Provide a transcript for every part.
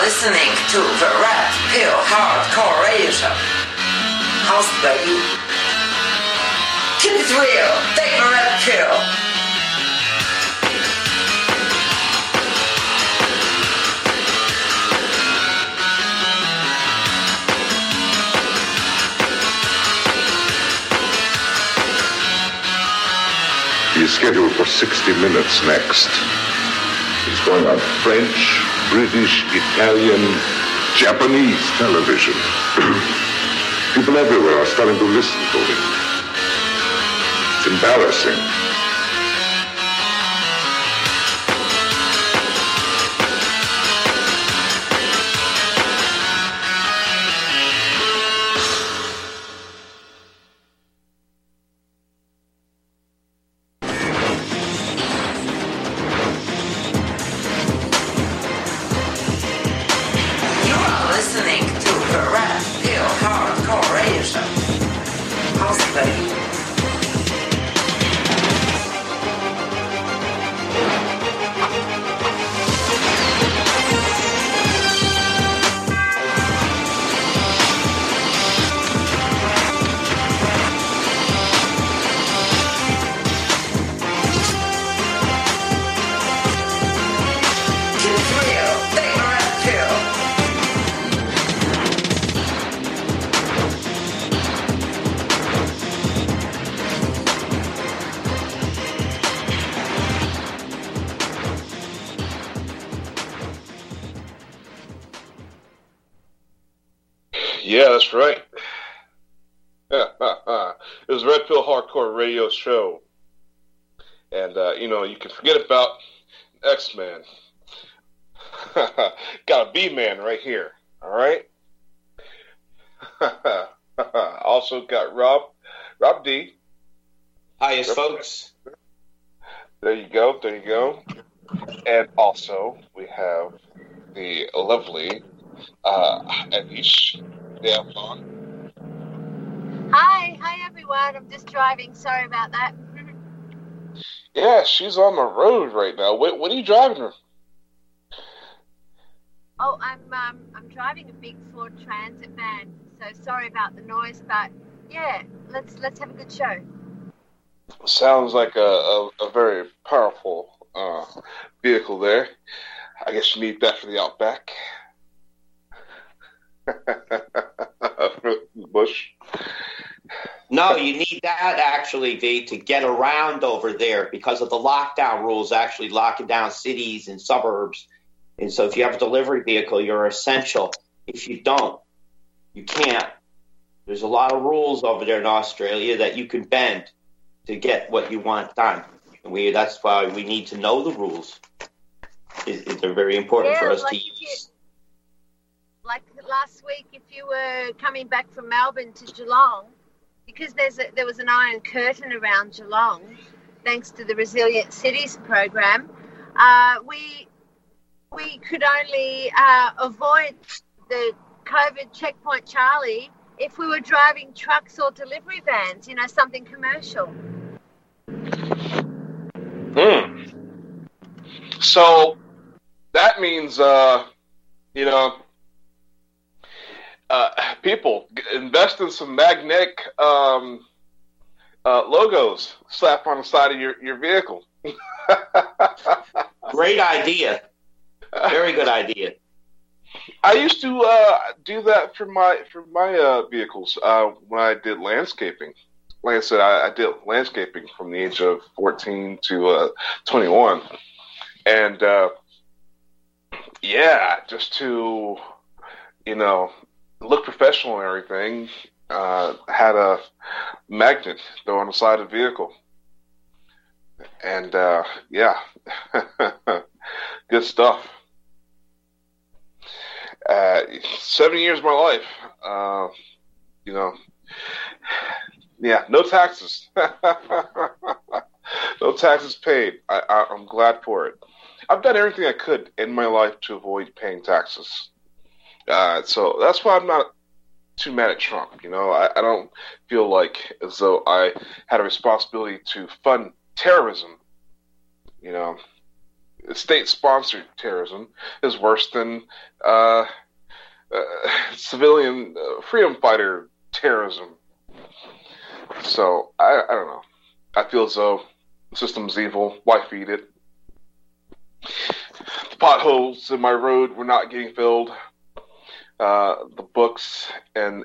listening to the Red Pill Hardcore Radio Show. Hosted by you. Keep it real. Take the red pill. He is scheduled for 60 minutes next. He's going on French, British, Italian, Japanese television. People everywhere are starting to listen to him. It's embarrassing. Yeah, that's right. It was Red Pill Hardcore Radio Show. And, you can forget about X-Men. Got a B-Man right here, all right? Also got Rob D. Hi, folks. There you go. And also, we have the lovely Anish Devon. Hi everyone. I'm just driving. Sorry about that. Yeah, she's on the road right now. What are you driving her? Oh, I'm driving a big Ford Transit van. So sorry about the noise, but yeah, let's have a good show. Sounds like a very powerful vehicle there. I guess you need that for the Outback. Bush. No, you need that actually, V, to get around over there because of the lockdown rules, actually locking down cities and suburbs. And so if you have a delivery vehicle, you're essential. If you don't, you can't. There's a lot of rules over there in Australia that you can bend to get what you want done. And that's why we need to know the rules. They're very important for us to use. Like last week, if you were coming back from Melbourne to Geelong, because there was an iron curtain around Geelong, thanks to the Resilient Cities program, we could only avoid the COVID checkpoint Charlie if we were driving trucks or delivery vans, something commercial. So that means, people invest in some magnetic logos slap on the side of your vehicle. Great idea. Very good idea. I used to do that for my vehicles when I did landscaping. Like I said, I did landscaping from the age of 14 to 21, and just to look professional and everything, had a magnet though on the side of the vehicle, and good stuff. 7 years of my life, no taxes. No taxes paid. I'm glad for it. I've done everything I could in my life to avoid paying taxes. So that's why I'm not too mad at Trump. I don't feel like as though I had a responsibility to fund terrorism. state-sponsored terrorism is worse than civilian freedom fighter terrorism. So I don't know. I feel as though the system's evil. Why feed it? The potholes in my road were not getting filled. The books and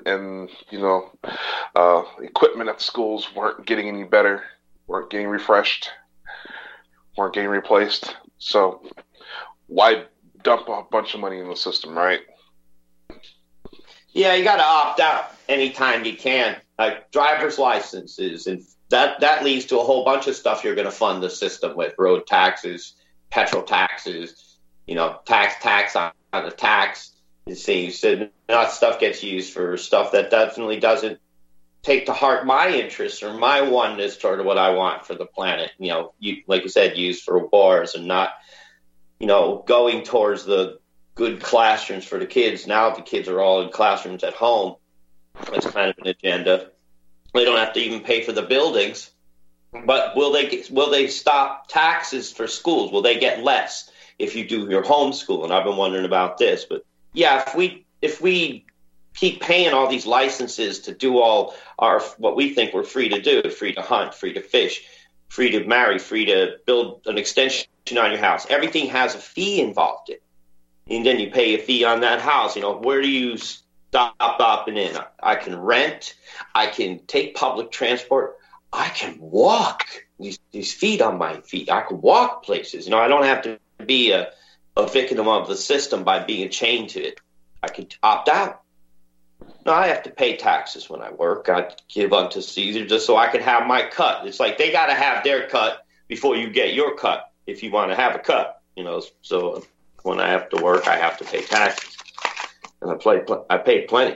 equipment at the schools weren't getting any better, weren't getting refreshed, weren't getting replaced. So why dump a bunch of money in the system, right? Yeah, you got to opt out anytime you can. Like driver's licenses, and that leads to a whole bunch of stuff you're going to fund the system with: road taxes, petrol taxes, tax on the tax. You see, so not stuff gets used for stuff that definitely doesn't take to heart my interests or my oneness toward what I want for the planet. Like you said, used for wars and not, going towards the good classrooms for the kids. Now the kids are all in classrooms at home. That's kind of an agenda. They don't have to even pay for the buildings. But will they stop taxes for schools? Will they get less if you do your homeschool? And I've been wondering about this, but yeah, if we keep paying all these licenses to do all our what we think we're free to do, free to hunt, free to fish, free to marry, free to build an extension on your house, everything has a fee involved in it. And then you pay a fee on that house. Where do you stop and in? I can rent, I can take public transport, I can walk. These feet on my feet, I can walk places. I don't have to be a victim of the system by being chained to it. I could opt out. No, I have to pay taxes when I work. I give unto Caesar just so I can have my cut. It's like they got to have their cut before you get your cut if you want to have a cut. So when I have to work, I have to pay taxes. And I paid plenty.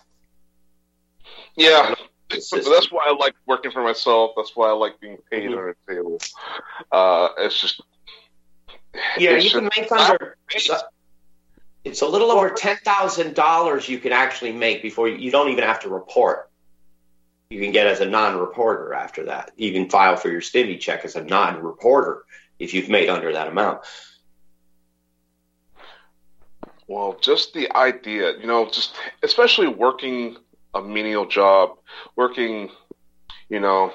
Yeah, that's why I like working for myself. That's why I like being paid on a table. It's just... Yeah, you can make under. It's a little over $10,000 you can actually make before you don't even have to report. You can get as a non-reporter after that. You can file for your stimmy check as a non-reporter if you've made under that amount. Well, just the idea, just especially working a menial job, working, I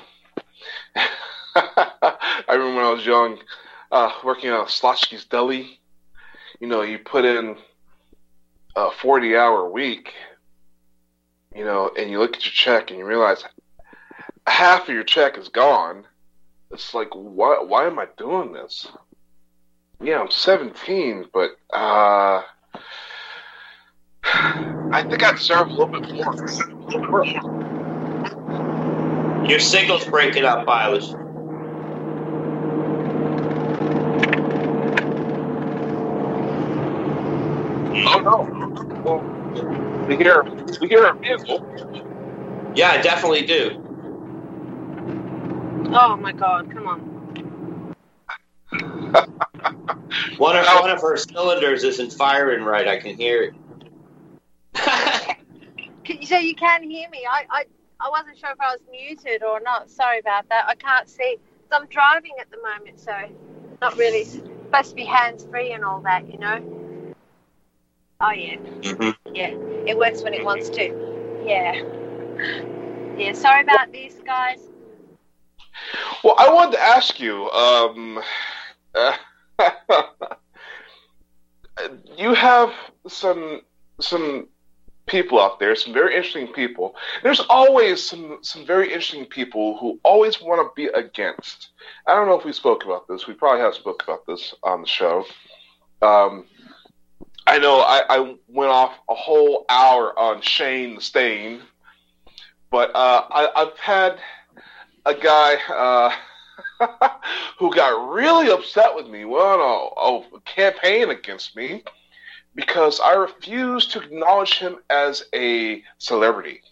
remember when I was young. Working at Slotsky's Deli, you put in a 40-hour week, and you look at your check and you realize half of your check is gone. It's like, why am I doing this? Yeah, I'm 17, but I think I deserve a little bit more. Your signal's breaking up, Silas. Oh no! Well, we hear a vehicle. Yeah, I definitely do. Oh my God! Come on. One of her cylinders isn't firing right. I can hear it. So you can hear me. I wasn't sure if I was muted or not. Sorry about that. I can't see. So I'm driving at the moment, so not really supposed to be hands-free and all that, Oh, yeah. Mm-hmm. Yeah, it works when it wants to. Yeah. Yeah, sorry about this, guys. Well, I wanted to ask you, you have some people out there, some very interesting people. There's always some very interesting people who always want to be against. I don't know if we spoke about this. We probably have spoke about this on the show. I know I went off a whole hour on Shane the Stain, but I've had a guy who got really upset with me, went on a campaign against me because I refused to acknowledge him as a celebrity.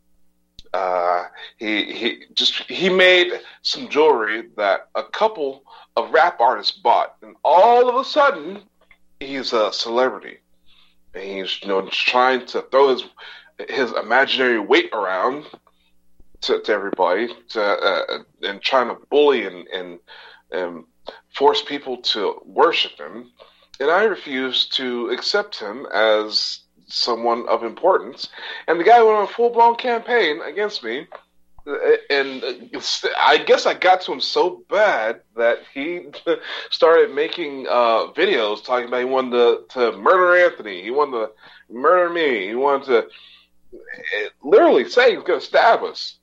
He made some jewelry that a couple of rap artists bought, and all of a sudden he's a celebrity, and he's trying to throw his imaginary weight around to everybody, and trying to bully and force people to worship him, and I refuse to accept him as someone of importance. And the guy went on a full-blown campaign against me, and I guess I got to him so bad that he started making videos talking about he wanted to murder Anthony, he wanted to murder me, he wanted to literally say he was going to stab us.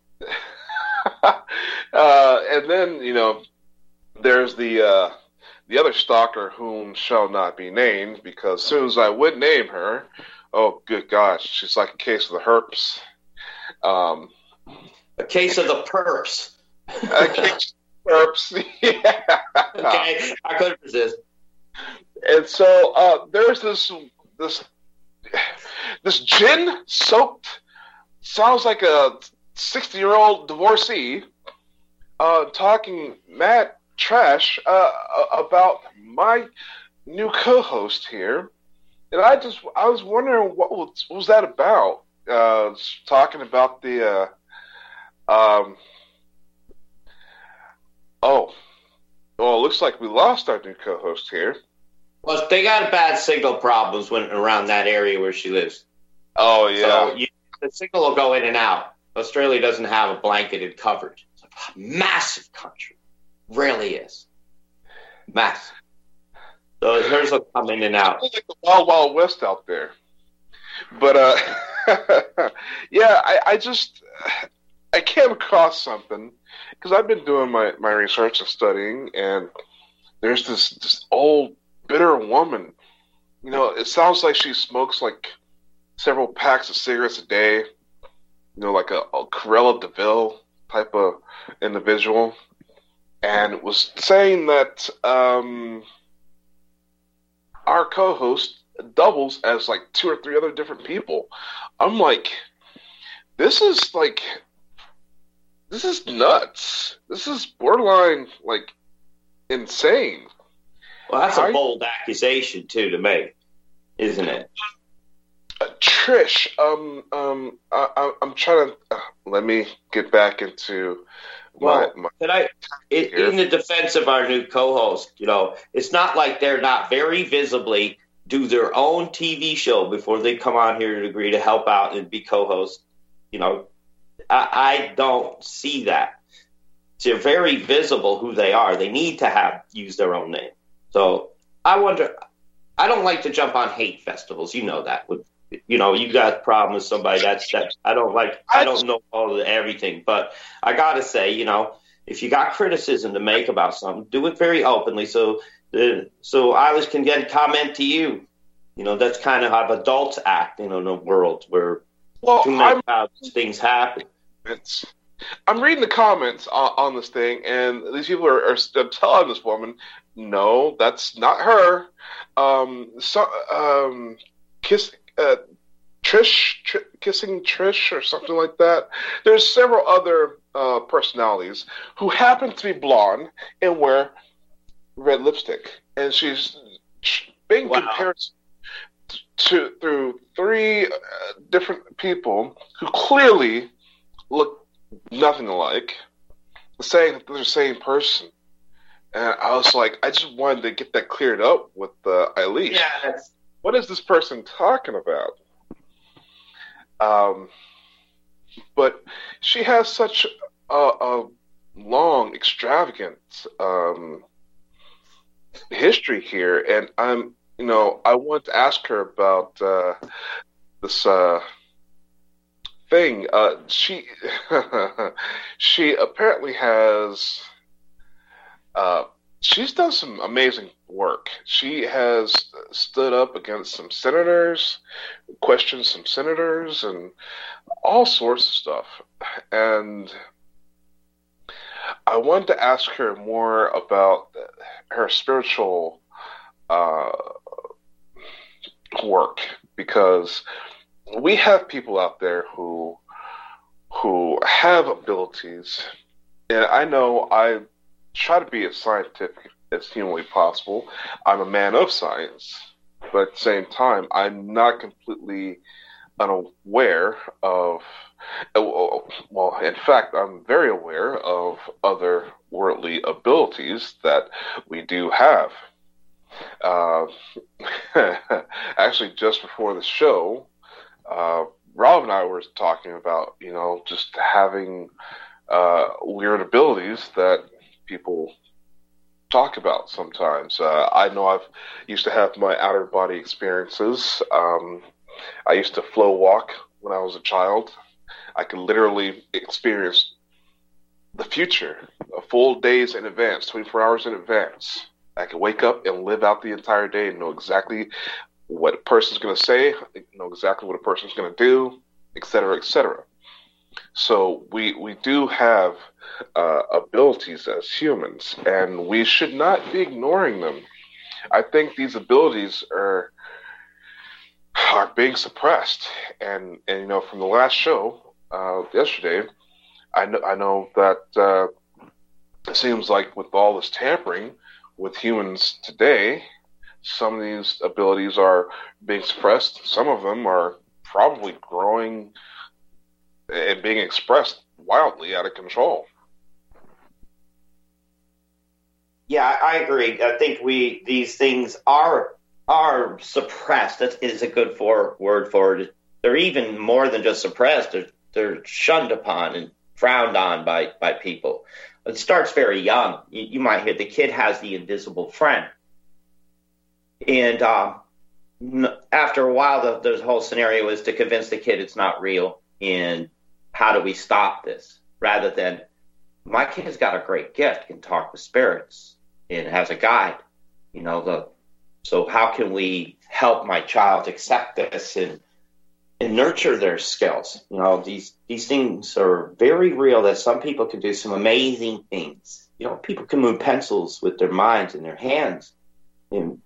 And then, there's the other stalker whom shall not be named, because as soon as I would name her, oh, good gosh, she's like a case of the herps. A case of the perps. A case of the perps, yeah. Okay, I couldn't resist. And so there's this gin-soaked, sounds like a 60-year-old divorcee talking mad trash about my new co-host here. And I was wondering what was that about? Talking about the it looks like we lost our new co-host here. Well, they got bad signal problems when around that area where she lives. Oh yeah, so the signal will go in and out. Australia doesn't have a blanketed coverage. It's a massive country, really is massive. So hers will come in and out. It's like the Wild Wild West out there. But yeah, I came across something because I've been doing my research and studying, and there's this old bitter woman. It sounds like she smokes like several packs of cigarettes a day. Like a Cruella de Vil type of individual, and was saying that our co-host doubles as like 2 or 3 other different people. I'm like, this is nuts. This is borderline like insane. Well, that's a bold accusation too to make, isn't it? Trish, I'm trying to let me get back into my in the defense of our new co-host, it's not like they're not very visibly do their own TV show before they come on here and agree to help out and be co-host. I don't see that. They're very visible who they are. They need to use their own name. So I wonder. I don't like to jump on hate festivals. You know that. You got a problem with somebody. That's I don't like. I don't know all of everything, but I gotta say, if you got criticism to make about something, do it very openly, so others can get a comment to you. That's kind of how adults act in a world where too many things happen. I'm reading the comments on this thing, and these people are telling this woman, no, that's not her. Kissing Trish or something like that. There's several other personalities who happen to be blonde and wear red lipstick, and she's being compared through 3 different people who clearly look nothing alike, saying that they're the same person. And I was like, I just wanted to get that cleared up with Eileen. Yeah. What is this person talking about? But she has such a long, extravagant history here, and I want to ask her about this thing. She apparently has. She's done some amazing work. She has stood up against some senators, questioned some senators, and all sorts of stuff. And I wanted to ask her more about her spiritual work, because we have people out there who have abilities, and I know I try to be as scientific as humanly possible. I'm a man of science, but at the same time, I'm not completely unaware of, well, in fact, I'm very aware of other otherworldly abilities that we do have. Actually, just before the show, Rob and I were talking about, just having weird abilities that people talk about sometimes. I know I've used to have my outer body experiences. I used to flow walk when I was a child. I could literally experience the future, a full days in advance, 24 hours in advance. I could wake up and live out the entire day and know exactly what a person's going to say, know exactly what a person's going to do, et cetera, et cetera. So we do have abilities as humans, and we should not be ignoring them. I think these abilities are being suppressed, and from the last show yesterday, I know that it seems like with all this tampering with humans today, some of these abilities are being suppressed. Some of them are probably growing and being expressed wildly out of control. Yeah, I agree. I think these things are suppressed. That is a good word for it. They're even more than just suppressed. They're shunned upon and frowned on by people. It starts very young. You might hear the kid has the invisible friend. And after a while, the whole scenario is to convince the kid it's not real. And how do we stop this? Rather than, my kid's got a great gift, can talk with spirits, and has a guide. So how can we help my child accept this and nurture their skills? These things are very real, that some people can do some amazing things. People can move pencils with their minds and their hands. And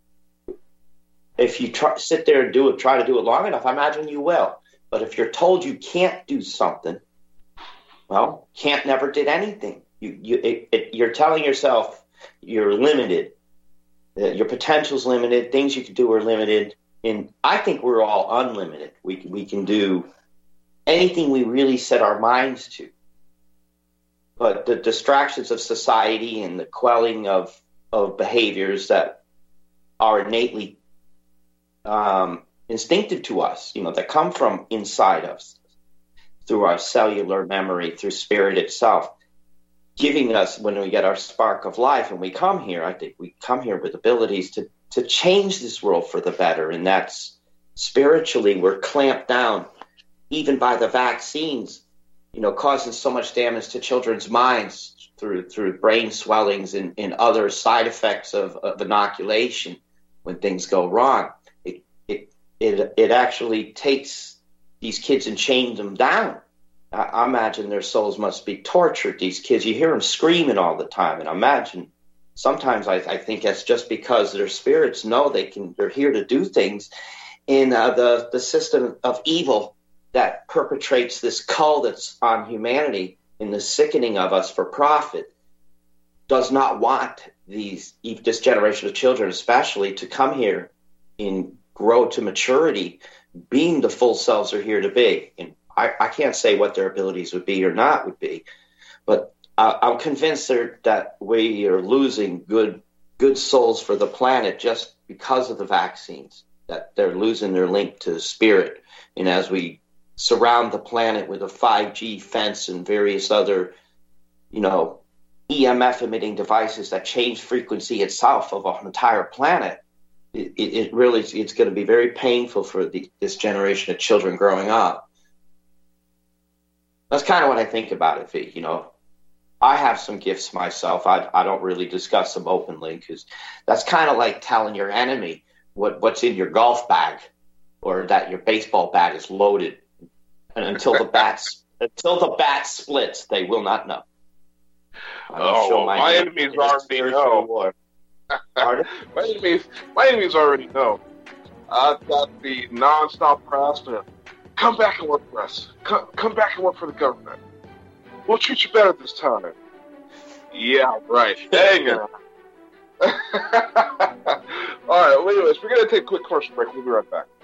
if you sit there and try to do it long enough, I imagine you will. But if you're told you can't do something, well, can't never did anything. You're telling yourself you're limited. Your potential's limited. Things you can do are limited. And I think we're all unlimited. We can do anything we really set our minds to. But the distractions of society and the quelling of behaviors that are innately instinctive to us, that come from inside us, through our cellular memory, through spirit itself, giving us, when we get our spark of life and we come here, I think we come here with abilities to change this world for the better. And that's spiritually, we're clamped down even by the vaccines, causing so much damage to children's minds through brain swellings and other side effects of inoculation when things go wrong. It actually takes these kids and chains them down. I imagine their souls must be tortured. These kids, you hear them screaming all the time. And I imagine sometimes I think that's just because their spirits know they're here to do things. In the system of evil that perpetrates this cull that's on humanity and the sickening of us for profit does not want this generation of children especially to come here and grow to maturity, being the full selves they're here to be. And I can't say what their abilities would be or not would be, but I'm convinced that we are losing good souls for the planet just because of the vaccines, that they're losing their link to spirit. And as we surround the planet with a 5G fence and various other, EMF emitting devices that change frequency itself of an entire planet, it really, it's going to be very painful for this generation of children growing up. That's kind of what I think about it, V. I have some gifts myself. I don't really discuss them openly because that's kind of like telling your enemy what's in your golf bag or that your baseball bat is loaded. And until the bat splits, they will not know. My enemies already know. My enemies already know. I've got the nonstop harassment. Come back and work for us. Come back and work for the government. We'll treat you better this time. Yeah, right. Hang on. All right. Well, anyways, we're gonna take a quick commercial break. We'll be right back.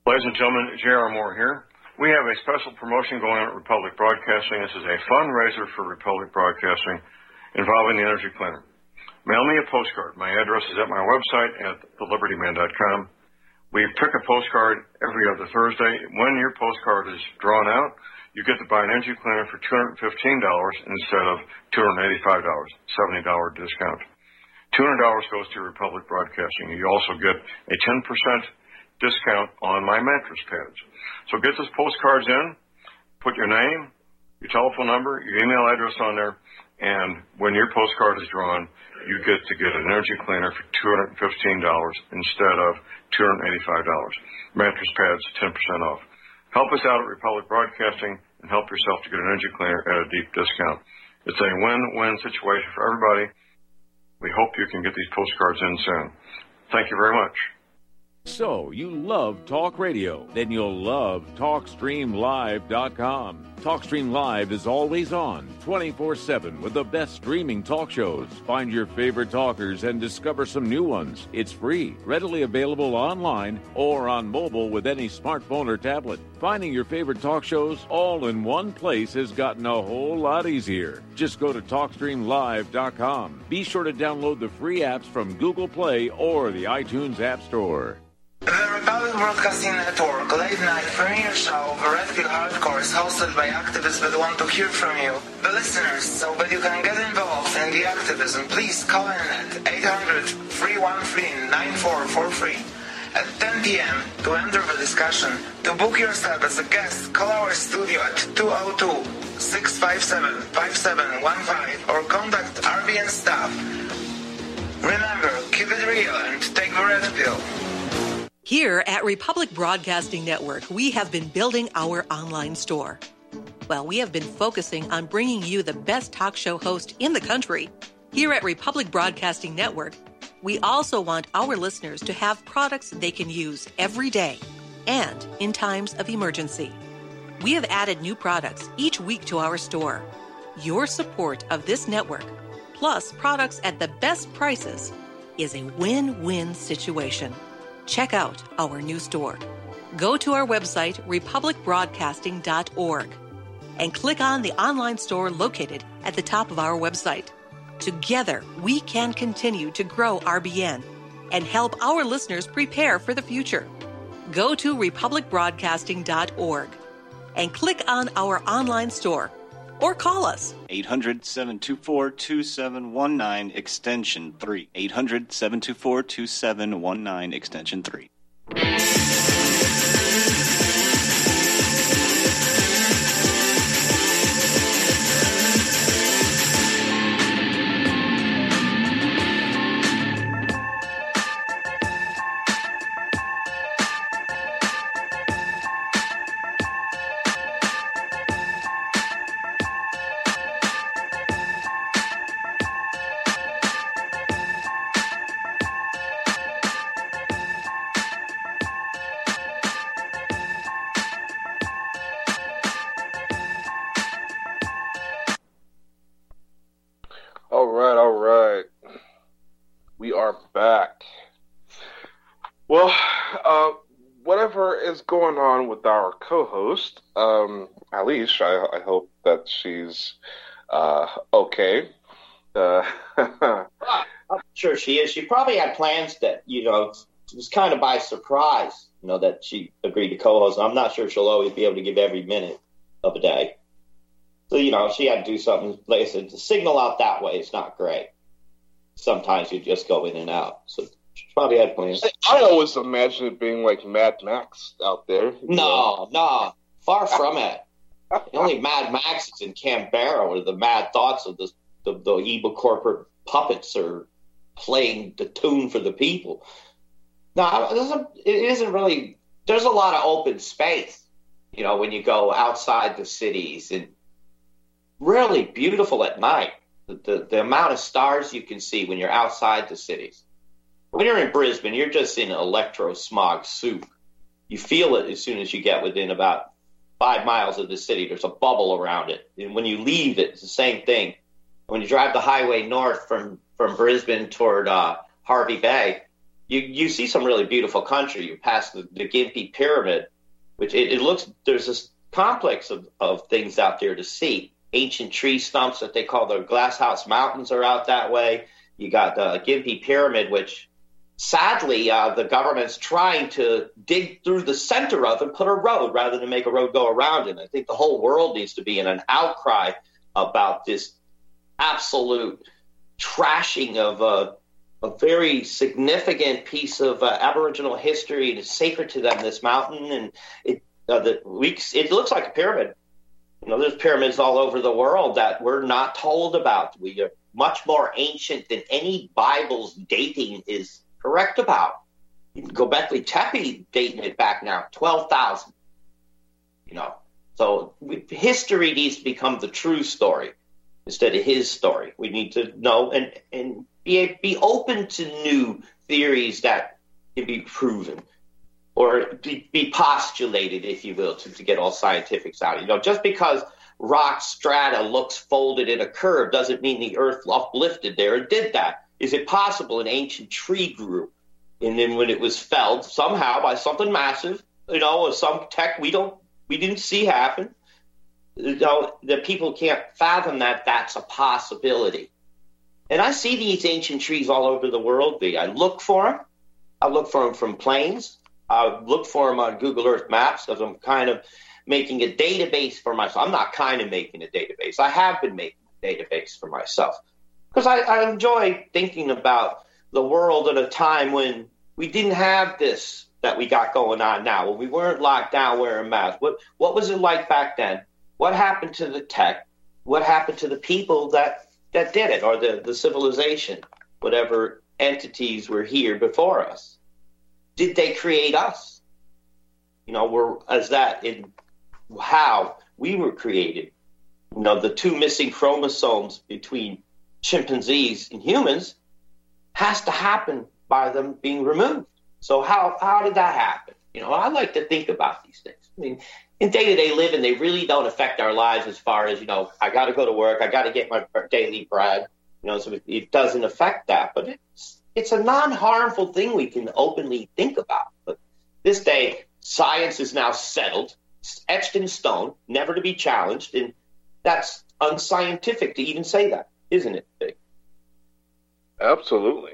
Ladies and gentlemen, J.R. Moore here. We have a special promotion going on at Republic Broadcasting. This is a fundraiser for Republic Broadcasting involving the Energy Cleaner. Mail me a postcard. My address is at my website at thelibertyman.com. We pick a postcard every other Thursday. When your postcard is drawn out, you get to buy an Energy Cleaner for $215 instead of $285, $70 discount. $200 goes to Republic Broadcasting. You also get a 10% discount on my mattress pads. So get those postcards in, put your name, your telephone number, your email address on there, and when your postcard is drawn, you get to get an Energy Cleaner for $215 instead of $285. Mattress pads, 10% off. Help us out at Republic Broadcasting and help yourself to get an Energy Cleaner at a deep discount. It's a win-win situation for everybody. We hope you can get these postcards in soon. Thank you very much. So, you love talk radio? Then you'll love TalkStreamLive.com. TalkStream Live is always on, 24/7, with the best streaming talk shows. Find your favorite talkers and discover some new ones. It's free, readily available online or on mobile with any smartphone or tablet. Finding your favorite talk shows all in one place has gotten a whole lot easier. Just go to TalkStreamLive.com. Be sure to download the free apps from Google Play or the iTunes App Store. The Republic Broadcasting Network late-night premiere show of Red Pill Hardcore is hosted by activists that want to hear from you, the listeners. So that you can get involved in the activism, please call in at 800-313-9443 at 10 p.m. to enter the discussion. To book yourself as a guest, call our studio at 202-657-5715 or contact RBN staff. Remember, keep it real and take the Red Pill. Here at Republic Broadcasting Network, we have been building our online store. Well, we have been focusing on bringing you the best talk show host in the country. Here at Republic Broadcasting Network, we also want our listeners to have products they can use every day and in times of emergency. We have added new products each week to our store. Your support of this network, plus products at the best prices, is a win-win situation. Check out our new store. Go to our website, republicbroadcasting.org, and click on the online store located at the top of our website. Together, we can continue to grow RBN and help our listeners prepare for the future. Go to republicbroadcasting.org and click on our online store or call us. 800-724-2719, extension 3. 800-724-2719, extension 3. All right. We are back. Well, whatever is going on with our co-host, Alish, I hope that she's okay. I'm sure she is. She probably had plans that, it was kind of by surprise, that she agreed to co-host. I'm not sure she'll always be able to give every minute of a day. So, she had to do something. Like I said, the signal out that way is not great. Sometimes you just go in and out. So she probably had plans. I always imagine it being like Mad Max out there. No, far from it. The only Mad Max is in Canberra, where the mad thoughts of the evil corporate puppets are playing the tune for the people. No, it isn't really. There's a lot of open space, when you go outside the cities, and really beautiful at night. The amount of stars you can see when you're outside the cities. When you're in Brisbane, you're just in electro-smog soup. You feel it as soon as you get within about 5 miles of the city. There's a bubble around it. And when you leave, it's the same thing. When you drive the highway north from Brisbane toward Harvey Bay, you see some really beautiful country. You pass the Gympie Pyramid, which it looks, there's this complex of things out there to see. Ancient tree stumps that they call the Glasshouse Mountains are out that way. You got the Gympie Pyramid, which sadly the government's trying to dig through the center of and put a road rather than make a road go around it. I think the whole world needs to be in an outcry about this absolute trashing of a very significant piece of Aboriginal history. It is sacred to them, this mountain, and it looks like a pyramid. You know, there's pyramids all over the world that we're not told about. We are much more ancient than any Bible's dating is correct about. You can go Göbekli Tepe dating it back now, 12,000. You know, so history needs to become the true story instead of his story. We need to know and be open to new theories that can be proven or be postulated, if you will, to get all scientifics out. You know, just because rock strata looks folded in a curve doesn't mean the earth uplifted there and did that. Is it possible an ancient tree grew, and then when it was felled somehow by something massive, you know, or some tech we didn't see happen, you know, that people can't fathom that that's a possibility. And I see these ancient trees all over the world. I look for them. I look for them from planes. I look for them on Google Earth Maps because I'm kind of making a database for myself. I'm not kind of making a database. I have been making a database for myself because I enjoy thinking about the world at a time when we didn't have this that we got going on now, when we weren't locked down wearing masks. What was it like back then? What happened to the tech? What happened to the people that did it, or the civilization, whatever entities were here before us? Did they create us? You know, in how we were created. You know, the two missing chromosomes between chimpanzees and humans has to happen by them being removed. So how did that happen? You know, I like to think about these things. I mean, in day-to-day living, they really don't affect our lives as far as, you know, I got to go to work, I got to get my daily bread. You know, so it doesn't affect that. But it's a non-harmful thing we can openly think about. But this day, science is now settled, etched in stone, never to be challenged, and that's unscientific to even say that, isn't it, Big? Absolutely.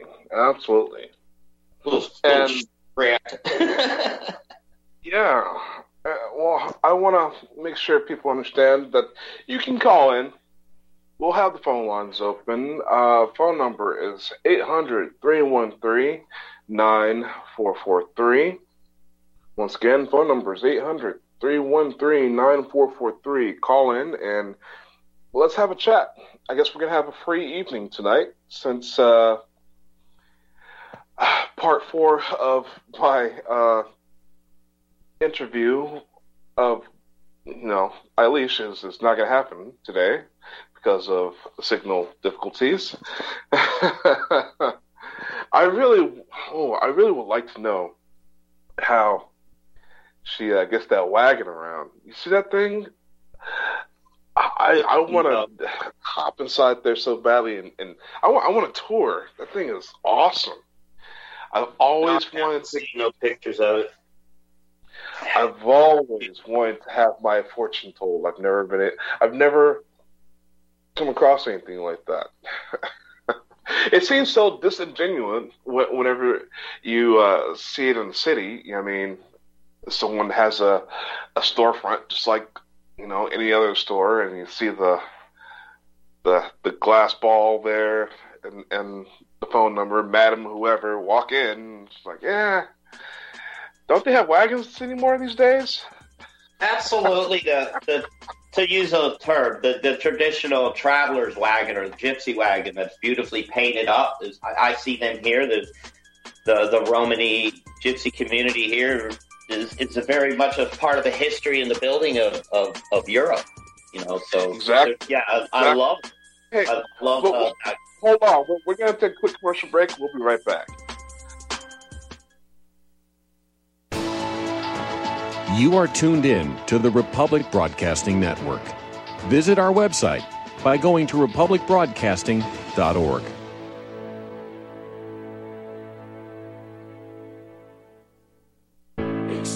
And yeah. Well, I want to make sure people understand that you can call in. We'll have the phone lines open. Phone number is 800-313-9443. Once again, phone number is 800-313-9443. Call in and let's have a chat. I guess we're going to have a free evening tonight since part 4 of my interview of, you know, Eilish is not going to happen today because of signal difficulties. I really would like to know how she gets that wagon around. You see that thing? I want to hop inside there so badly, and I want to tour. That thing is awesome. I've always wanted to see no pictures of it. I've always wanted to have my fortune told. I've never come across anything like that. It seems so disingenuous whenever you see it in the city. I mean, someone has a storefront just like, you know, any other store, and you see the glass ball there and the phone number, Madam whoever, walk in. It's like, yeah. Don't they have wagons anymore these days? Absolutely. To use a term, the traditional traveler's wagon or the gypsy wagon that's beautifully painted up. I see them here. The Romani gypsy community here is a very much a part of the history and the building of Europe. You know, so exactly. Yeah, I love. Hey, I love. Hold on, we're going to take a quick commercial break. We'll be right back. You are tuned in to the Republic Broadcasting Network. Visit our website by going to republicbroadcasting.org.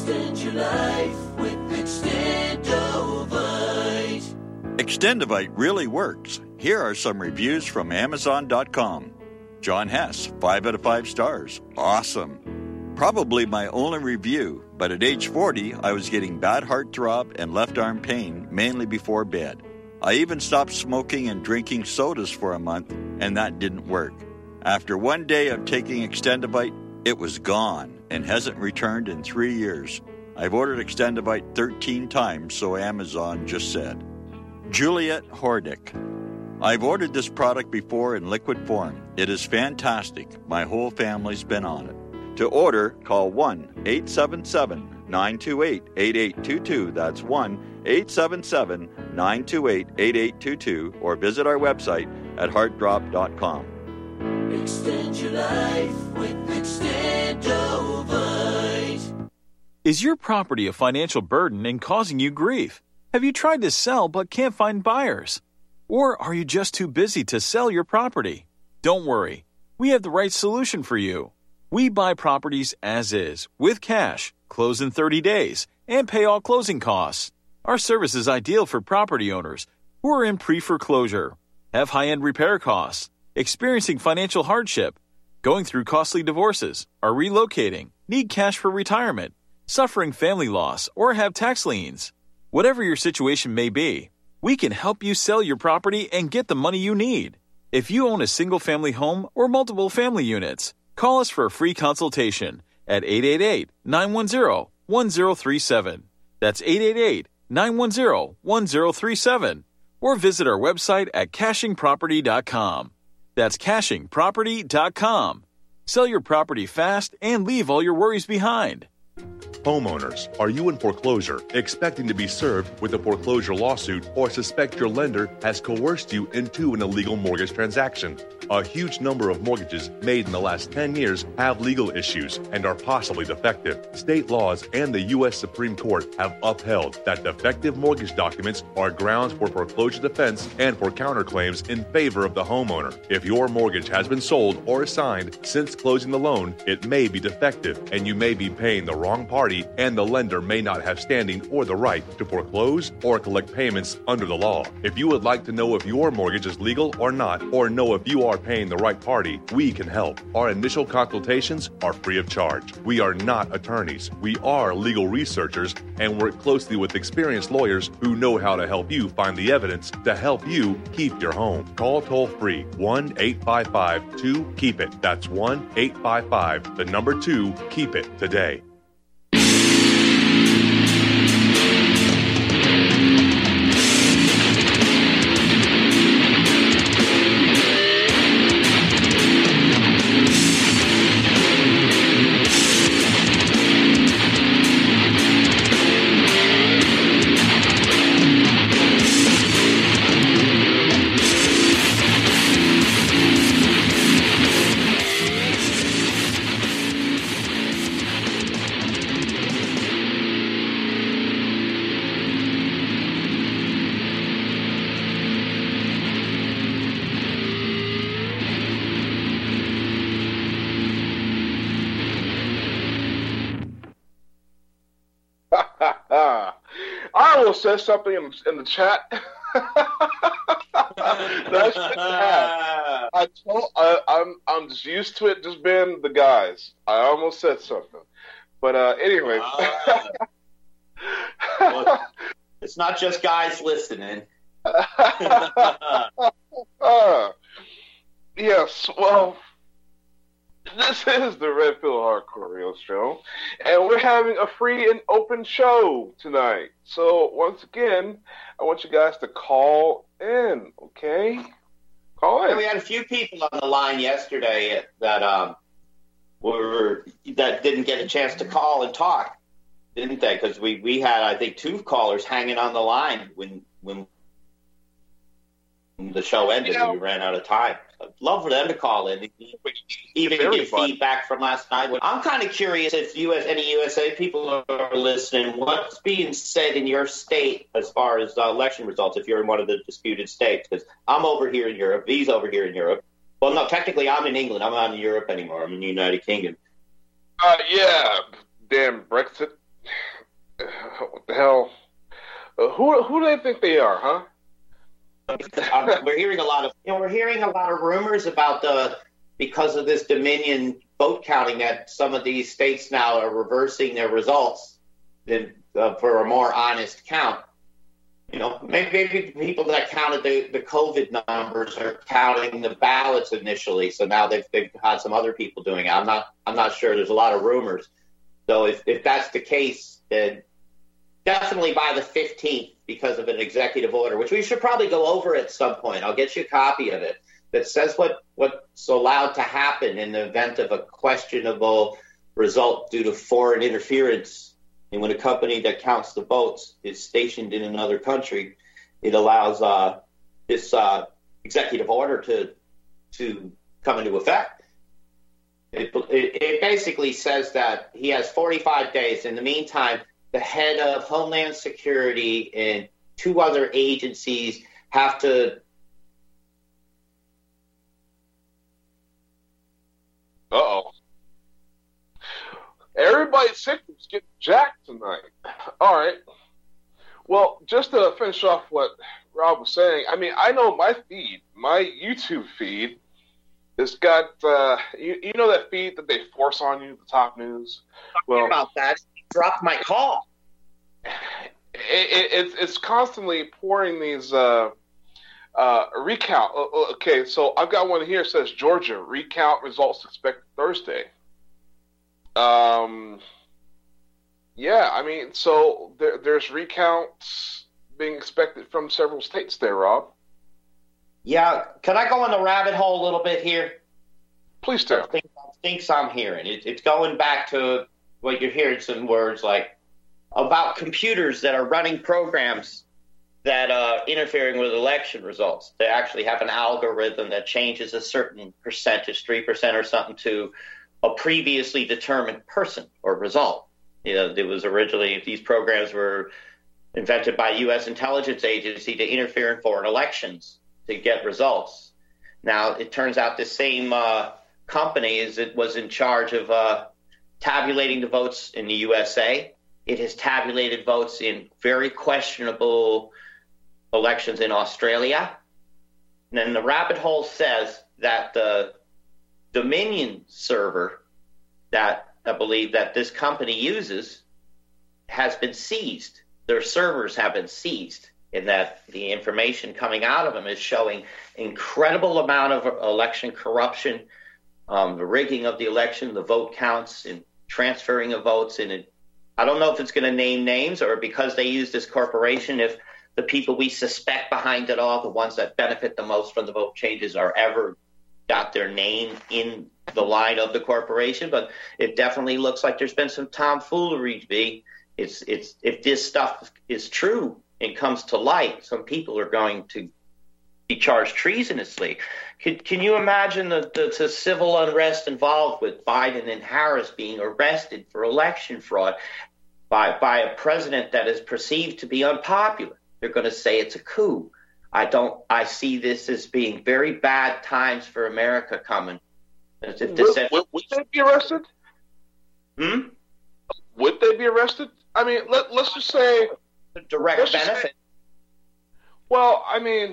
Extend your life with Extendovite. Extendovite really works. Here are some reviews from Amazon.com. John Hess, 5 out of 5 stars. Awesome. Probably my only review, but at age 40, I was getting bad heartthrob and left arm pain, mainly before bed. I even stopped smoking and drinking sodas for a month, and that didn't work. After one day of taking Extendovite, it was gone and hasn't returned in 3 years. I've ordered Extendovite 13 times, so Amazon just said. Juliet Hordick. I've ordered this product before in liquid form. It is fantastic. My whole family's been on it. To order, call 1-877-928-8822. That's 1-877-928-8822. Or visit our website at heartdrop.com. Extend your life with Extendovite. Is your property a financial burden and causing you grief? Have you tried to sell but can't find buyers? Or are you just too busy to sell your property? Don't worry. We have the right solution for you. We buy properties as is, with cash, close in 30 days, and pay all closing costs. Our service is ideal for property owners who are in pre-foreclosure, have high-end repair costs, experiencing financial hardship, going through costly divorces, are relocating, need cash for retirement, suffering family loss, or have tax liens. Whatever your situation may be, we can help you sell your property and get the money you need. If you own a single-family home or multiple family units, call us for a free consultation at 888-910-1037. That's 888-910-1037. Or visit our website at cashingproperty.com. That's cashingproperty.com. Sell your property fast and leave all your worries behind. Homeowners, are you in foreclosure, expecting to be served with a foreclosure lawsuit, or suspect your lender has coerced you into an illegal mortgage transaction? A huge number of mortgages made in the last 10 years have legal issues and are possibly defective. State laws and the U.S. Supreme Court have upheld that defective mortgage documents are grounds for foreclosure defense and for counterclaims in favor of the homeowner. If your mortgage has been sold or assigned since closing the loan, it may be defective and you may be paying the wrong party, and the lender may not have standing or the right to foreclose or collect payments under the law. If you would like to know if your mortgage is legal or not, or know if you are paying the right party, we can help. Our initial consultations are free of charge. We are not attorneys. We are legal researchers and work closely with experienced lawyers who know how to help you find the evidence to help you keep your home. Call toll-free 1-855-2-KEEP-IT. That's 1-855-2-KEEP-IT today. Arlo says something in the chat. That's I'm just used to it just being the guys. I almost said something, but anyway. Well, it's not just guys listening. Yes, well, this is the Red Pill Hardcore Radio Show, and we're having a free and open show tonight. So once again, I want you guys to call in, okay? Call in. We had a few people on the line yesterday that didn't get a chance to call and talk, didn't they? Because we had, I think, 2 callers hanging on the line when the show ended and we ran out of time. I'd love for them to call in, even give feedback from last night. I'm kind of curious if any USA people are listening, what's being said in your state as far as election results, if you're in one of the disputed states? Because I'm over here in Europe, he's over here in Europe. Well, no, technically I'm in England. I'm not in Europe anymore. I'm in the United Kingdom. Yeah, damn Brexit. hell? Who do they think they are, huh? We're hearing a lot of rumors about because of this Dominion vote counting that some of these states now are reversing their results for a more honest count. Maybe people that counted the COVID numbers are counting the ballots initially, so now they've had some other people doing it. I'm not sure. There's a lot of rumors. So if that's the case, then definitely by the 15th, because of an executive order, which we should probably go over at some point. I'll get you a copy of it that says what's allowed to happen in the event of a questionable result due to foreign interference. And when a company that counts the votes is stationed in another country, it allows this executive order to come into effect. It basically says that he has 45 days. In the meantime, the head of Homeland Security and 2 other agencies have to. Uh-oh. Everybody's signal's getting jacked tonight. All right. Well, just to finish off what Rob was saying, I mean, I know my YouTube feed, it's got, you know that feed that they force on you, the top news? Talking about that. Dropped my call. It's constantly pouring these recount. Okay, so I've got one here that says Georgia recount results expected Thursday. Yeah, I mean, so there's recounts being expected from several states there, Rob. Yeah, can I go in the rabbit hole a little bit here? Please do. Things I'm hearing. It's going back to what you're hearing, some words like about computers that are running programs that are interfering with election results. They actually have an algorithm that changes a certain percentage, 3% or something, to a previously determined person or result. It was originally, these programs were invented by U.S. intelligence agency to interfere in foreign elections to get results. Now, it turns out this same company was in charge of tabulating the votes in the USA. It has tabulated votes in very questionable elections in Australia. And then the rabbit hole says that the Dominion server that I believe that this company uses has been seized. Their servers have been seized, and that the information coming out of them is showing incredible amount of election corruption, the rigging of the election, the vote counts, and transferring of votes. And I don't know if it's going to name names, or because they use this corporation, if the people we suspect behind it all, the ones that benefit the most from the vote changes, are ever got their name in the line of the corporation. But it definitely looks like there's been some tomfoolery. If this stuff is true and comes to light, some people are going to be charged treasonously. Can you imagine the civil unrest involved with Biden and Harris being arrested for election fraud by a president that is perceived to be unpopular? They're going to say it's a coup. I see this as being very bad times for America coming. Would they be arrested? Would they be arrested? I mean, let's just say direct benefit. Well, I mean,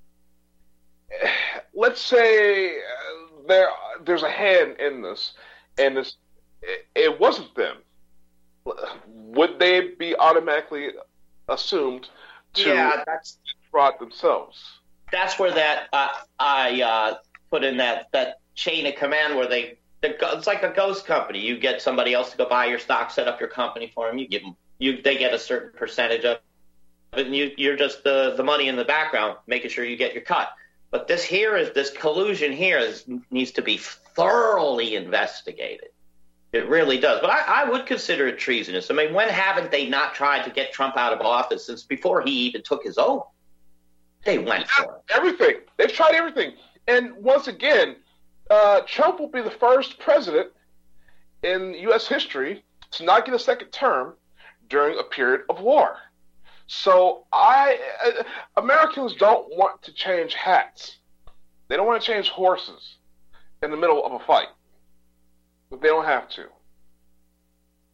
let's say there's a hand in this, and it wasn't them. Would they be automatically assumed to fraud themselves? That's where I put in that chain of command where it's like a ghost company. You get somebody else to go buy your stock, set up your company for them. They get a certain percentage of it, and you're just the money in the background, making sure you get your cut. But this collusion here needs to be thoroughly investigated. It really does. But I would consider it treasonous. I mean, when haven't they not tried to get Trump out of office since before he even took his oath? They went for it. Everything. They've tried everything. And once again, Trump will be the first president in U.S. history to not get a second term during a period of war. So Americans don't want to change hats. They don't want to change horses in the middle of a fight. But they don't have to.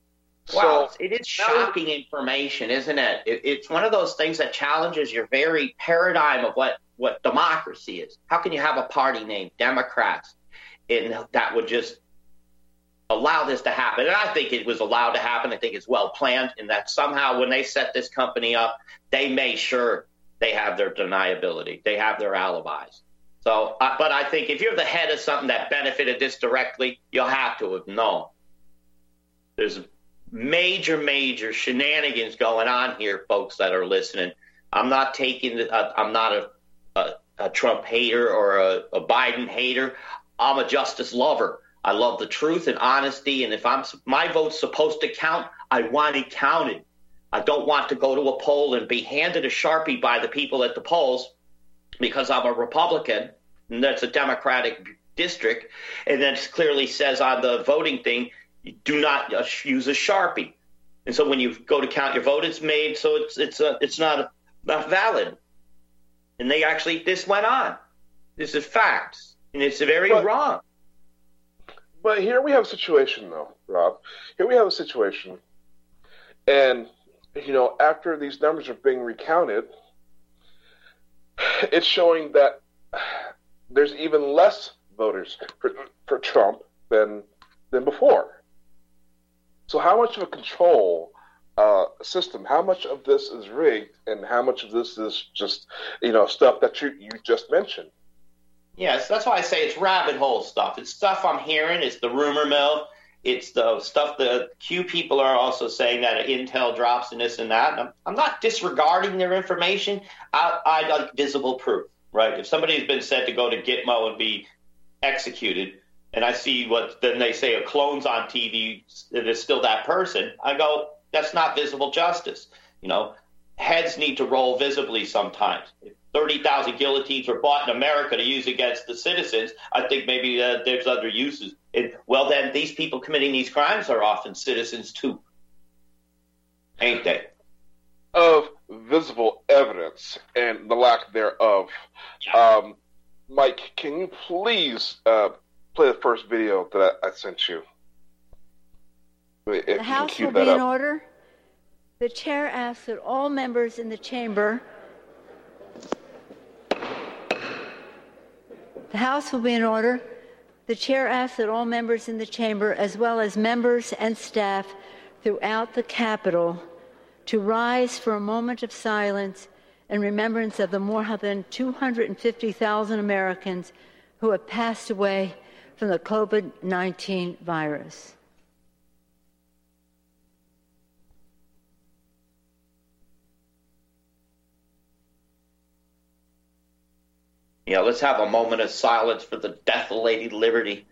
Well, it is shocking information, isn't it? It's one of those things that challenges your very paradigm of what democracy is. How can you have a party named Democrats and that would just allow this to happen? And I think it was allowed to happen. I think it's well planned, and that somehow when they set this company up, they made sure they have their deniability. They have their alibis. So, but I think if you're the head of something that benefited this directly, you'll have to have known. There's major shenanigans going on here, folks that are listening. I'm not I'm not a Trump hater or a Biden hater. I'm a justice lover. I love the truth and honesty, and if my vote's supposed to count, I want it counted. I don't want to go to a poll and be handed a Sharpie by the people at the polls because I'm a Republican, and that's a Democratic district, and then it clearly says on the voting thing, do not use a Sharpie. And so when you go to count your vote, it's made so it's not valid. And this went on. This is facts, and it's very wrong. But here we have a situation, though, Rob. Here we have a situation, and, after these numbers are being recounted, it's showing that there's even less voters for Trump than before. So how much of a control system, how much of this is rigged, and how much of this is just, stuff that you just mentioned? Yes, that's why I say it's rabbit hole stuff. It's stuff I'm hearing. It's the rumor mill. It's the stuff the Q people are also saying that Intel drops and this and that. And I'm not disregarding their information. I like visible proof, right? If somebody's been said to go to Gitmo and be executed, and I see then they say a clone's on TV that is still that person, I go, that's not visible justice. Heads need to roll visibly sometimes. If 30,000 guillotines were bought in America to use against the citizens, I think maybe there's other uses. Then these people committing these crimes are often citizens too, ain't they? Of visible evidence and the lack thereof. Yeah. Mike, can you please play the first video that I sent you? The House will be in order. The chair asks that all members in the chamber. The House will be in order. The chair asks that all members in the chamber, as well as members and staff throughout the Capitol, to rise for a moment of silence in remembrance of the more than 250,000 Americans who have passed away from the COVID-19 virus. Let's have a moment of silence for the death of Lady Liberty.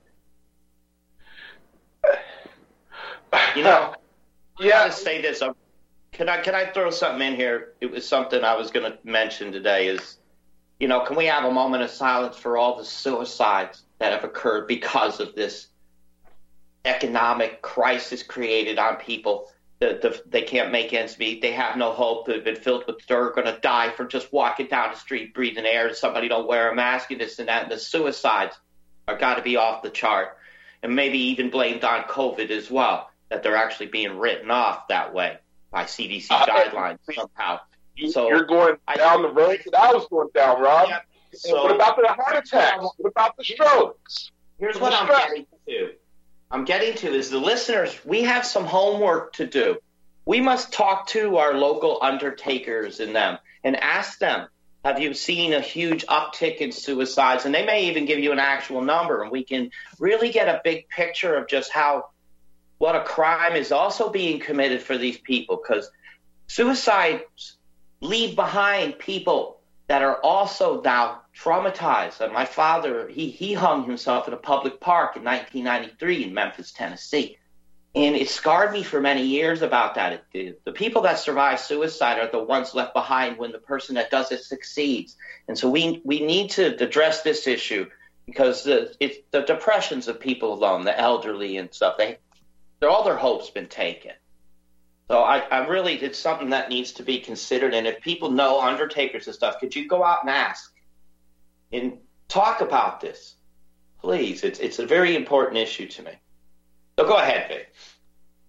I gotta say this. Can I throw something in here? It was something I was going to mention today is, can we have a moment of silence for all the suicides that have occurred because of this economic crisis created on people? They can't make ends meet. They have no hope. They've been filled with dirt, going to die from just walking down the street, breathing air, and somebody don't wear a mask and this and that. And the suicides are got to be off the chart, and maybe even blamed on COVID as well, that they're actually being written off that way by CDC guidelines somehow. So you're going down the road that I was going down, Rob. Yeah, so, what about the heart attacks? What about the strokes? Here's what I'm getting to. I'm getting to is the listeners, we have some homework to do. We must talk to our local undertakers and them and ask them, have you seen a huge uptick in suicides? And they may even give you an actual number, and we can really get a big picture of just what a crime is also being committed for these people, because suicides leave behind people that are also now traumatized. And my father, he hung himself in a public park in 1993 in Memphis, Tennessee. And it scarred me for many years about that. The people that survive suicide are the ones left behind when the person that does it succeeds. And so we need to address this issue, because the depressions of people alone, the elderly and stuff, all their hope's been taken. So I really, it's something that needs to be considered. And if people know undertakers and stuff, could you go out and ask and talk about this? Please, it's a very important issue to me. So go ahead, Vic.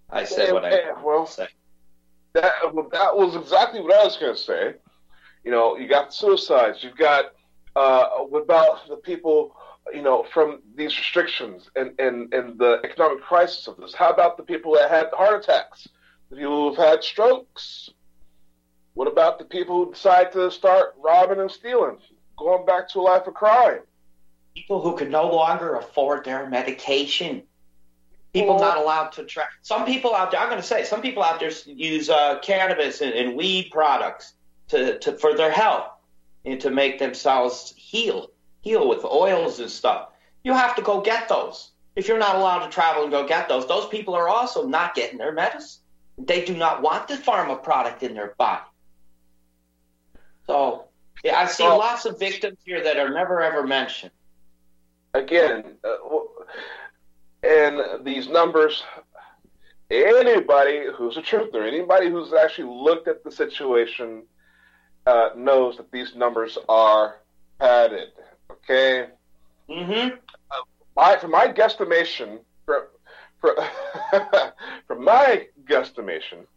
I said what I well, say. That was exactly what I was going to say. You know, you got suicides. You've got what about the people, you know, from these restrictions and the economic crisis of this? How about the people that had heart attacks? The people who've had strokes? What about the people who decide to start robbing and stealing, going back to a life of crime? People who can no longer afford their medication. People not allowed to try. Some people out there, I'm going to say, some people out there use cannabis and weed products for their health and to make themselves heal with oils and stuff. You have to go get those. If you're not allowed to travel and go get those people are also not getting their medicine. They do not want the pharma product in their body. So yeah, I see lots of victims here that are never, ever mentioned. Again, and these numbers, anybody who's a truther, anybody who's actually looked at the situation knows that these numbers are padded. Okay. Mm-hmm. From my guesstimation, from my guesstimation,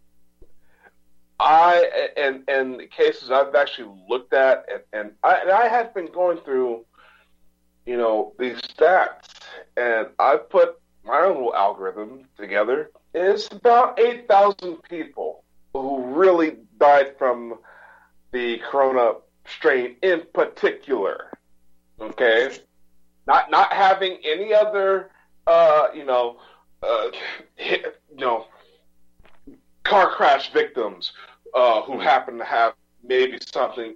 and cases I've actually looked at, and I have been going through, you know, these stats, and I've put my own little algorithm together. It's about 8,000 people who really died from the corona strain in particular. Okay, not having any other, car crash victims who happen to have maybe something,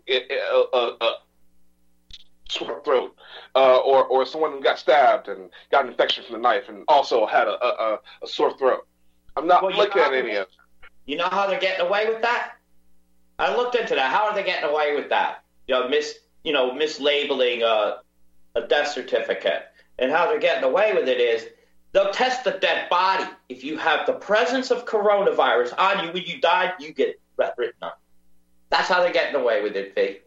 sore throat, or someone who got stabbed and got an infection from the knife and also had a sore throat. I'm not looking at any of it. You know how they're getting away with that? I looked into that. How are they getting away with that? Mislabeling a death certificate. And how they're getting away with it is they'll test the dead body. If you have the presence of coronavirus on you when you died, you get written up. That's how they're getting away with it, Vic.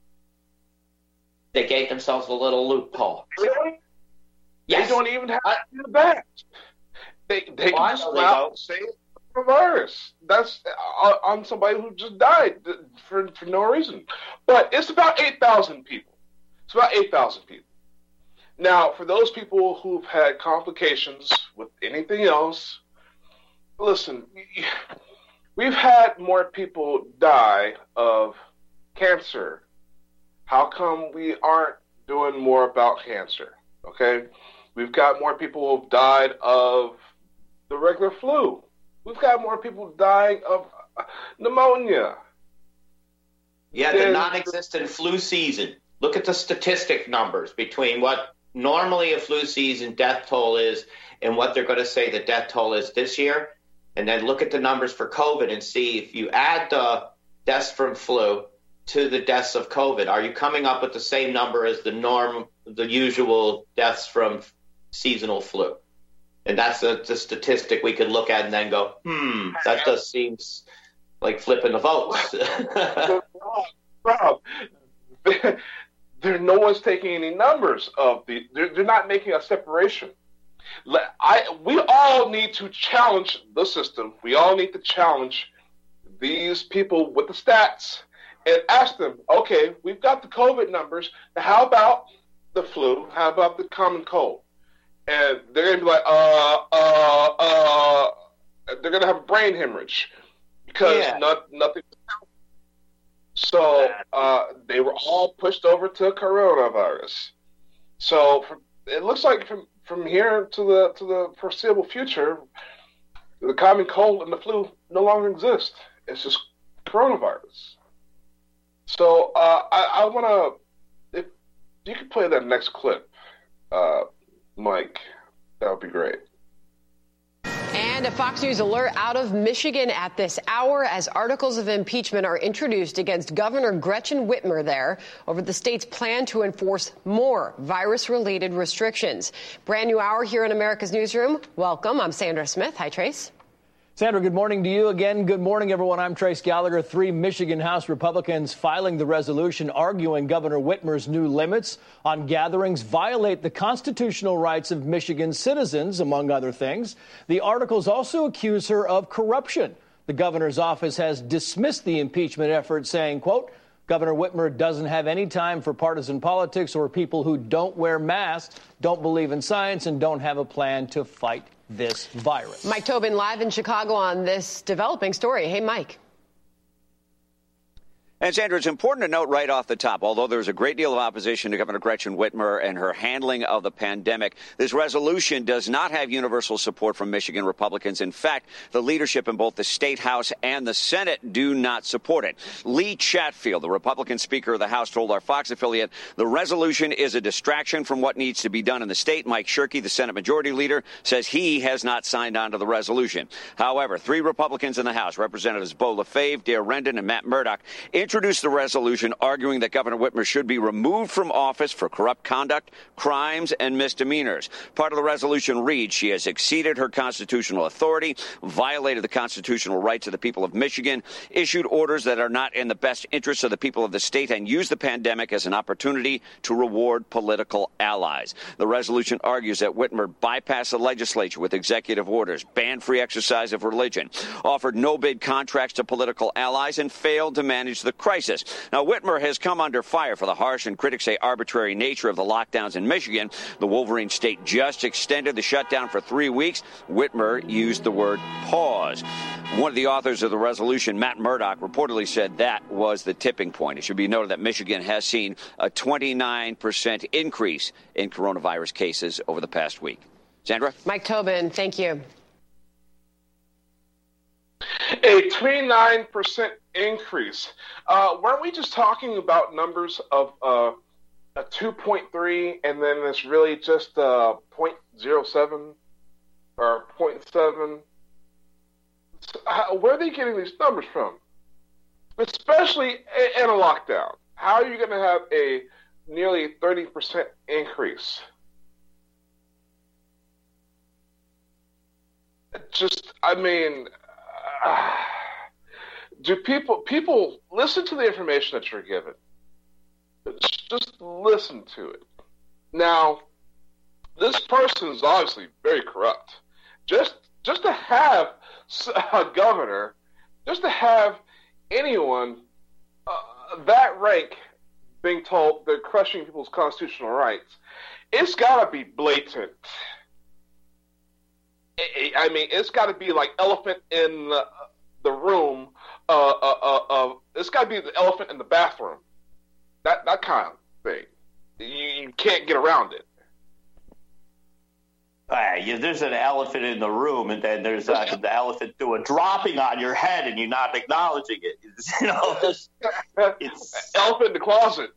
They gave themselves a little loophole. Really? Yes. They don't even have to do that. They can just out say it's a virus. That's on somebody who just died for no reason. But it's about 8,000 people. It's about 8,000 people. Now, for those people who've had complications with anything else, listen, we've had more people die of cancer. How come we aren't doing more about cancer? Okay? We've got more people who've died of the regular flu. We've got more people dying of pneumonia. Yeah, the non-existent flu season. Look at the statistic numbers between what normally a flu season death toll is and what they're going to say the death toll is this year. And then look at the numbers for COVID and see if you add the deaths from flu to the deaths of COVID, are you coming up with the same number as the usual deaths from seasonal flu? And that's the statistic we could look at and then go, that just seems like flipping the votes. Rob, no one's taking any numbers of they're not making a separation. We all need to challenge the system. We all need to challenge these people with the stats and ask them, okay, we've got the COVID numbers. Now how about the flu? How about the common cold? And they're going to be like, they're going to have a brain hemorrhage because nothing. So they were all pushed over to coronavirus. So it looks like from here to the foreseeable future, the common cold and the flu no longer exist. It's just coronavirus. So I want to, if you could play that next clip, Mike, that would be great. And a Fox News alert out of Michigan at this hour as articles of impeachment are introduced against Governor Gretchen Whitmer there over the state's plan to enforce more virus-related restrictions. Brand new hour here in America's Newsroom. Welcome. I'm Sandra Smith. Hi, Trace. Sandra, good morning to you again. Good morning, everyone. I'm Trace Gallagher. 3 Michigan House Republicans filing the resolution arguing Governor Whitmer's new limits on gatherings violate the constitutional rights of Michigan citizens, among other things. The articles also accuse her of corruption. The governor's office has dismissed the impeachment effort, saying, quote, Governor Whitmer doesn't have any time for partisan politics or people who don't wear masks, don't believe in science, and don't have a plan to fight this virus. Mike Tobin live in Chicago on this developing story. Hey, Mike. And, Sandra, it's important to note right off the top, although there's a great deal of opposition to Governor Gretchen Whitmer and her handling of the pandemic, this resolution does not have universal support from Michigan Republicans. In fact, the leadership in both the State House and the Senate do not support it. Lee Chatfield, the Republican Speaker of the House, told our Fox affiliate the resolution is a distraction from what needs to be done in the state. Mike Shirkey, the Senate Majority Leader, says he has not signed on to the resolution. However, 3 Republicans in the House, Representatives Beau Lefebvre, Dale Rendon, and Matt Murdock, introduced the resolution arguing that Governor Whitmer should be removed from office for corrupt conduct, crimes, and misdemeanors. Part of the resolution reads she has exceeded her constitutional authority, violated the constitutional rights of the people of Michigan, issued orders that are not in the best interests of the people of the state, and used the pandemic as an opportunity to reward political allies. The resolution argues that Whitmer bypassed the legislature with executive orders, banned free exercise of religion, offered no-bid contracts to political allies, and failed to manage the crisis. Now, Whitmer has come under fire for the harsh and critics say arbitrary nature of the lockdowns in Michigan. The Wolverine state just extended the shutdown for 3 weeks. Whitmer used the word pause. One of the authors of the resolution, Matt Murdock, reportedly said that was the tipping point. It should be noted that Michigan has seen a 29% increase in coronavirus cases over the past week. Sandra? Mike Tobin, thank you. A 29% increase. Weren't we just talking about numbers of a 2.3 and then it's really just 0.07 or 0.7? Where are they getting these numbers from? Especially in a lockdown. How are you going to have a nearly 30% increase? Do people listen to the information that you're given? Just listen to it. Now, this person is obviously very corrupt. Just to have a governor, just to have anyone that rank being told they're crushing people's constitutional rights, it's got to be blatant. I mean, it's got to be like elephant in the room. It's got to be the elephant in the bathroom. That kind of thing. You can't get around it. There's an elephant in the room, and then there's the elephant dropping on your head, and you're not acknowledging it. It's elephant in the closet.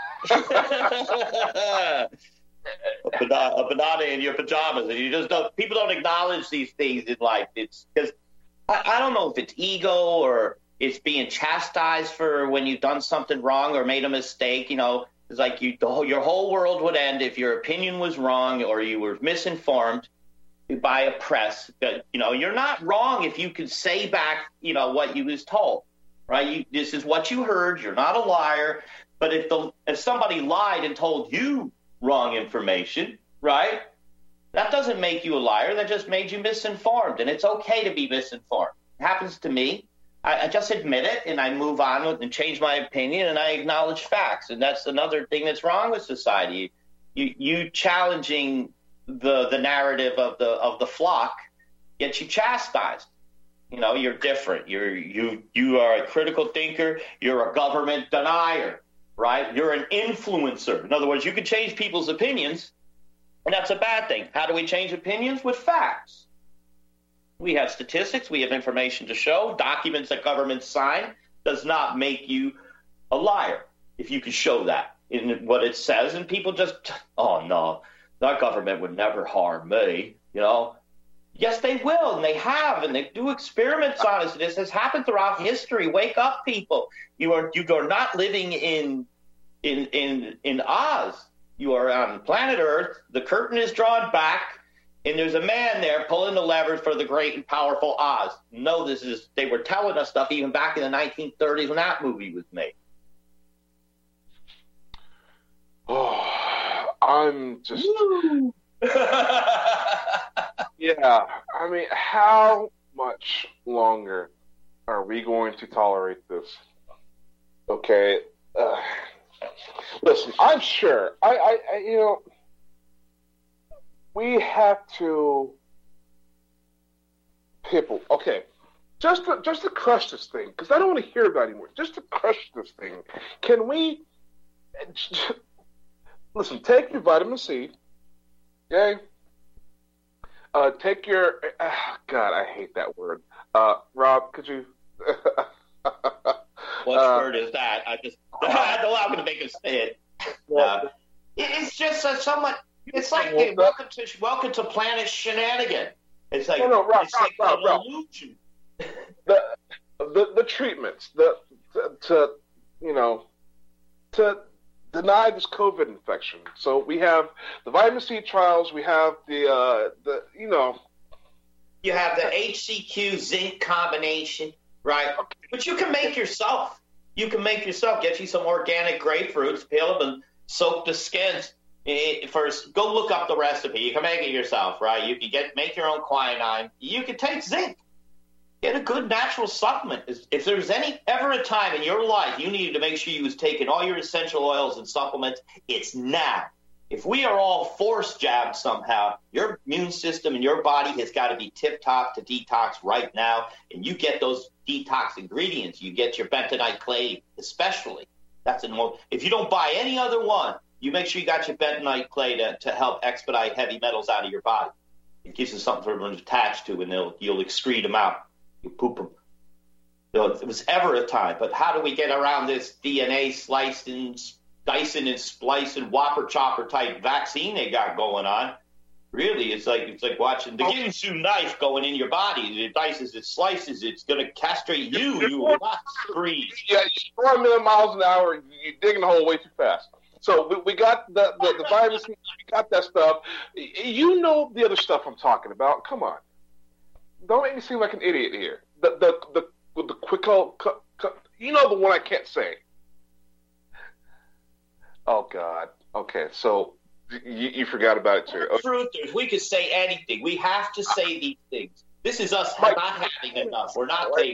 A banana in your pajamas, and you just don't. People don't acknowledge these things in life. It's because I don't know if it's ego or it's being chastised for when you've done something wrong or made a mistake. You know, it's like your whole world would end if your opinion was wrong or you were misinformed by a press. But, you're not wrong if you could say back, what you was told, right? This is what you heard. You're not a liar. But if somebody lied and told you wrong information, right? That doesn't make you a liar. That just made you misinformed. And it's okay to be misinformed. It happens to me. I just admit it and I move on and change my opinion and I acknowledge facts. And that's another thing that's wrong with society. You challenging the narrative of the flock gets you chastised. You're different. You are a critical thinker. You're a government denier, right? You're an influencer. In other words, you can change people's opinions, and that's a bad thing. How do we change opinions? With facts. We have statistics. We have information to show. Documents that governments sign does not make you a liar if you can show that in what it says. And people just, oh, no, that government would never harm me, Yes, they will, and they have, and they do experiments on us. This has happened throughout history. Wake up, people. You are not living in Oz. You are on planet Earth. The curtain is drawn back, and there's a man there pulling the levers for the great and powerful Oz. No, they were telling us stuff even back in the 1930s when that movie was made. Oh, I'm just... Yeah, I mean, how much longer are we going to tolerate this? Okay, listen, I'm sure, we have to, people, okay, just to crush this thing, because I don't want to hear about it anymore, just to crush this thing, can we, listen, take your vitamin C, okay? Take your, God, I hate that word. Rob, could you? What word is that? I'm going to make us say it. It's just somewhat, it's like, hey, welcome to Planet Shenanigan. It's like, Rob. illusion. The treatments, to deny this COVID infection. So we have the vitamin C trials. We have you have the HCQ zinc combination, right? Okay. But you can make yourself. Get you some organic grapefruits, peel them, and soak the skins. First, go look up the recipe. You can make it yourself, right? You can make your own quinine. You can take zinc. Get a good natural supplement. If there's ever a time in your life you needed to make sure you was taking all your essential oils and supplements, it's now. If we are all force jabbed somehow, your immune system and your body has got to be tip-top to detox right now, and you get those detox ingredients. You get your bentonite clay especially. That's if you don't buy any other one, you make sure you got your bentonite clay to help expedite heavy metals out of your body. It gives you something for everyone to attach to, and you'll excrete them out. You poop them. If it was ever a time, but how do we get around this DNA slicing, dicing, and splicing, whopper chopper type vaccine they got going on? Really, it's like watching the Ginsu knife going in your body. It dices, it slices, it's going to castrate you. You will not breathe. Yeah, you're 4 million miles an hour. You're digging a hole way too fast. So we got the virus. We got that stuff. You know the other stuff I'm talking about. Come on. Don't make me seem like an idiot here. The quick, you know, the one I can't say. Oh God. Okay, so you forgot about it too. Okay. Truthers, we could say anything. We have to say these things. This is us not having enough. We're not taking.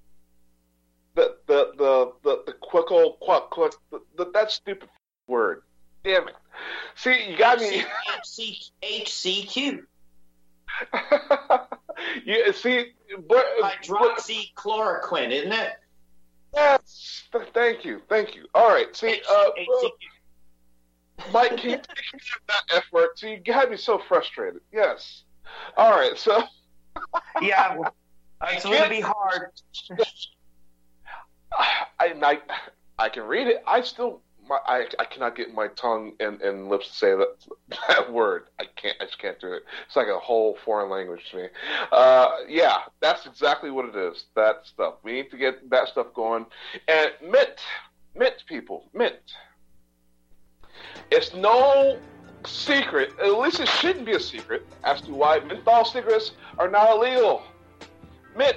The quick, that stupid word. Damn it. See, you got me. HCQ. You see, hydroxychloroquine, isn't it? Yes. Thank you. All right. See, Mike, can you take that F word? See, you got me so frustrated. Yes. All right. So. Yeah, it's going to be hard. I can read it. I cannot get my tongue and lips to say that word. I just can't do it. It's like a whole foreign language to me. Yeah, that's exactly what it is. That stuff. We need to get that stuff going. And mint, people, mint. It's no secret, at least it shouldn't be a secret, as to why menthol cigarettes are not illegal. Mint.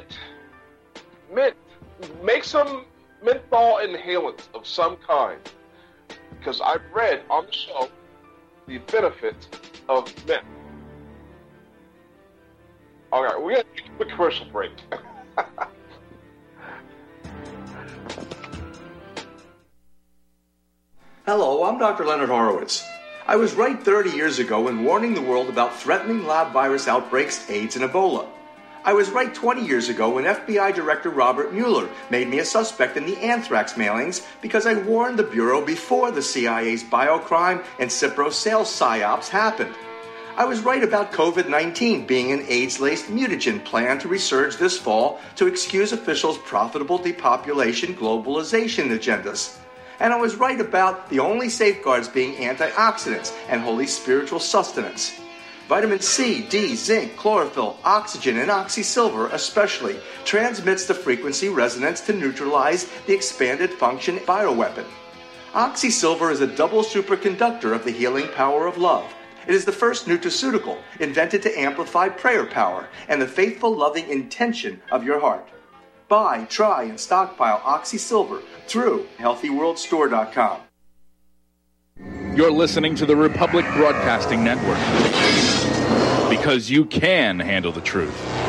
Make some menthol inhalants of some kind. Because I've read on the show the benefits of mint. All right, we're going to take a quick commercial break. Hello, I'm Dr. Leonard Horowitz. I was right 30 years ago in warning the world about threatening lab virus outbreaks, AIDS, and Ebola. I was right 20 years ago when FBI Director Robert Mueller made me a suspect in the anthrax mailings because I warned the Bureau before the CIA's biocrime and Cipro sales psyops happened. I was right about COVID-19 being an AIDS-laced mutagen planned to resurge this fall to excuse officials' profitable depopulation globalization agendas. And I was right about the only safeguards being antioxidants and holy spiritual sustenance. Vitamin C, D, zinc, chlorophyll, oxygen, and oxysilver especially transmits the frequency resonance to neutralize the expanded function bioweapon. Oxysilver is a double superconductor of the healing power of love, It is the first nutraceutical invented to amplify prayer power and the faithful, loving intention of your heart. Buy, try, and stockpile Oxy Silver through HealthyWorldStore.com. You're listening to the Republic Broadcasting Network, because you can handle the truth.